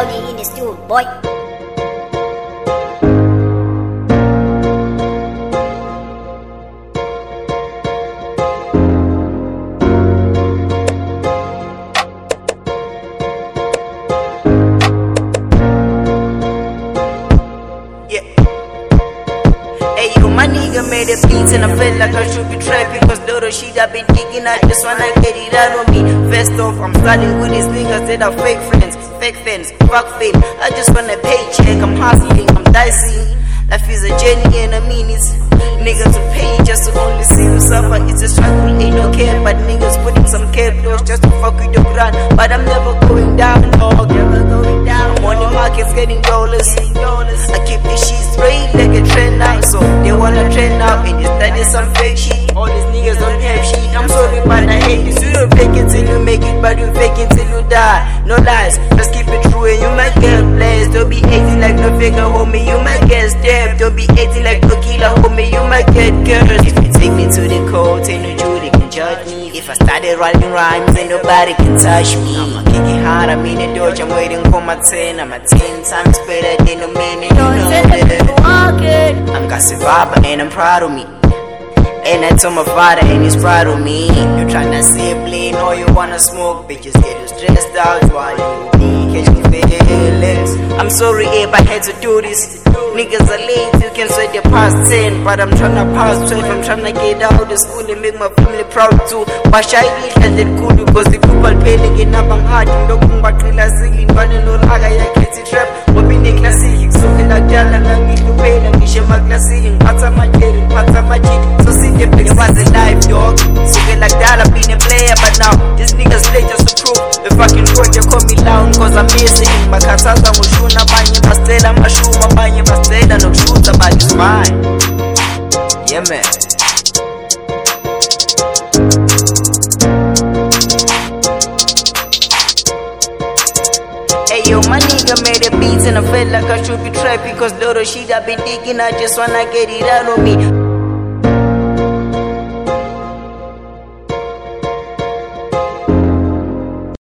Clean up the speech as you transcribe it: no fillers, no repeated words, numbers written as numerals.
Cloudy in the studio, boy. My nigga made a beat and I felt like I should be trapping, cause the shit I been digging, I just wanna get it out of me. First off, I'm starting with these niggas that are fake friends, fake fans, fuck fame. I just want a paycheck, I'm hustling, I'm dicing. Life is a journey and a minute. Niggas to pay just to only see you suffer. It's a struggle, ain't no care, but niggas putting some care close just to fuck with the grind. But I'm never going down, dog, never going down. I'm on the markets getting dollars. I keep this shit straight like a trend now, so they wanna trend now and they study some fake shit. All these niggas don't have shit. I'm sorry, but I hate this. You don't fake it till you make it, but you fake it till you die. No lies, just keep it true and you might get blessed. Don't be acting like no figure, homie, you might get stabbed. Don't be acting like no killer, homie, you might get cursed. If you take me to the court, ain't no Jew, they can judge me. If I started writing rhymes, ain't nobody can touch me. I'ma kick it hard, I'm in the dodge, I'm waiting for my 10. I'm a 10 times better than a minute, you know that. I'm got survivor and I'm proud of me. And I told my father and he's proud of me. You tryna say blame or you wanna smoke, bitches get you stressed out while you catching feelings. I'm sorry if I had to do this. Niggas are late, you can say they're past 10, but I'm tryna pass 12. I'm tryna get out of school and make my family proud too. But I wish I did good because the people paying in up and hard. You don't want to singing, but you know I get it trap. But be the classic, so can I tell and I need to pay and get my classic. Parts of my getting, parts of my cheat. So see the place was a life, dog. So get like that, I've been a player, but now these niggas late just to prove. The fucking coach, you call me down cause I'm missing. My Katasa Mushuna, Banya Pastela, Mashuma, Banya Pastela, no shooter, but it's fine. Yeah, man. Hey yo, my nigga made a beat and I felt like I should be trapped, because the shit I been digging, I just wanna get it out of me.